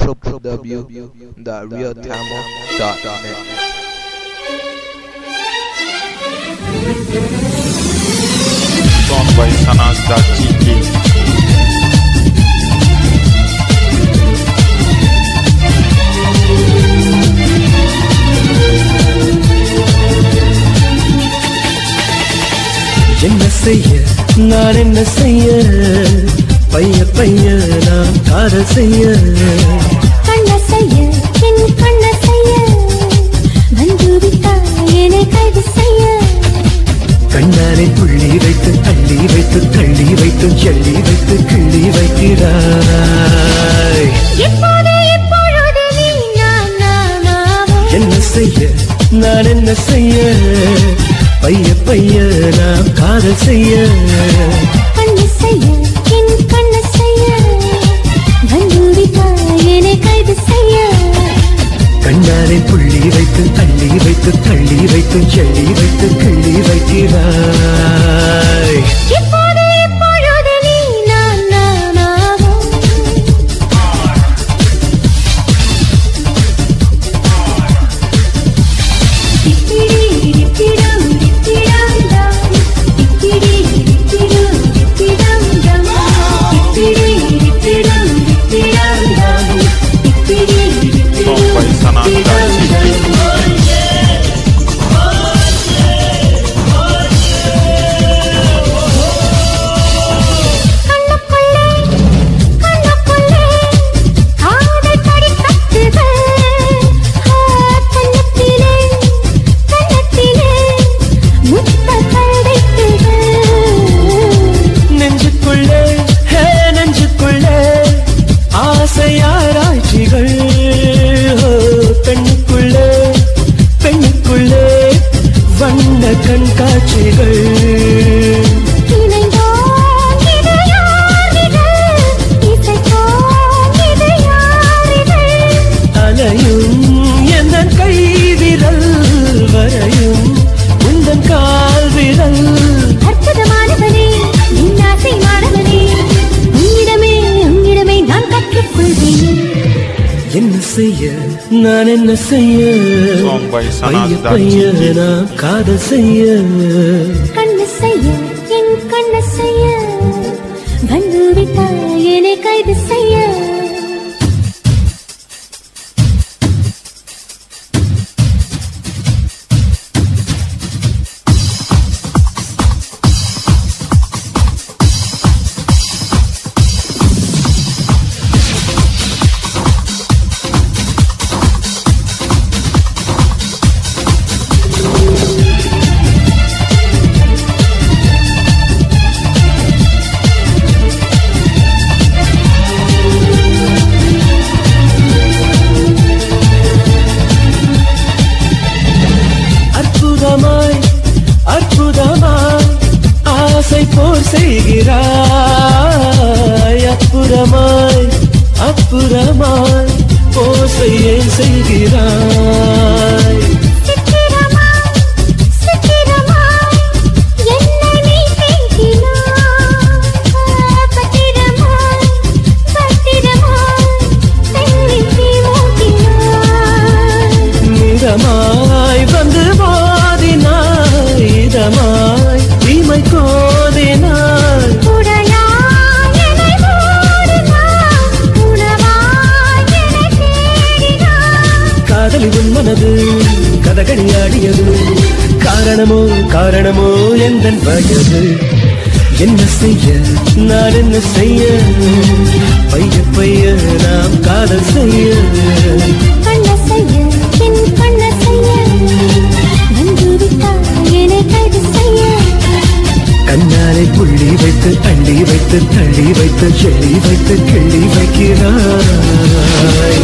www.realtamil.net. Song by Sanas.gk. என்ன செய்ய நான் என்ன செய்ய பைய பைய நான் காதல் செய்ய கண்ண செய்ய என் கண்ண செய்ய வந்து விட்டாய் என்னை கைது செய்ய கண்ணாரை புள்ளி வைத்து அள்ளி வைத்து தள்ளி வைத்து செல்லி வைத்து கிள்ளி வைக்கிறாய் எப்போது எப்பொழுது நீ நானாவோ என்ன செய்ய நான் என்ன செய்ய பைய பைய நான் காதல் செய்ய கண்ண செய்ய என் கண்ண செய்ய வந்து விட்டாய் என்னை கைது செய்ய கண்ணாரை புள்ளி வைத்து அள்ளி வைத்து தள்ளி வைத்து செல்லி வைத்து கிள்ளி வைக்கிறாய் எப்போது எப்பொழுது நீ நானாவோ Song by Sanas.gk. நெஞ்சுக்குள்ளே ஹே நெஞ்சுக்குள்ளே ஆசையாராய்ச்சிகள் பெண்ணுக்குள்ளே பெண்ணுக்குள்ளே வண்ண கண்காட்சிகள் அலையும் எந்த கை விரல் வரையும் உந்தன் கால் விரல் அற்புதமானவனே என் ஆசை மாணவனே உன்னிடமே நான் கற்றுக்கொள்வேன் என்ன செய்ய நான் என்ன செய்ய Song by பைய பைய Sanas.gk. நான் காதல் செய்ய கண்ண செய்ய என் கண்ண செய்ய வந்து விட்டாய் என்னை கைது செய்ய அற்புதமாய் அற்புதமாய் ஆசை போர் செய்கிறாய் அற்புதமாய் அற்புதமாய் போசை ஏன் செய்கிறாய் சித்திரமாய் என்னை நீ பேசினாய் பத்திரமாய் பெண்ணை நீ ஊட்டினாய் மிதமாய் வந்து போதினாய் இதமாய் தீமை கோதினாய் உடையாய் என்னை மூடினாய் உணவாய் என்னை தேடினாய் காதலி உன் மனது கதகளியாடியது காரணமோ காரணமோ எந்தன் வயது என்ன செய்ய நான் என்ன செய்ய பைய பைய நாம் காதல் செய்ய கண்ண செய்ய என் கண்ண செய்ய வந்து விட்டாய் என்னை கைது செய்ய கண்ணாரை புள்ளி வைத்து அள்ளி வைத்து தள்ளி வைத்து செல்லி வைத்து கிள்ளி வைக்கிறாய்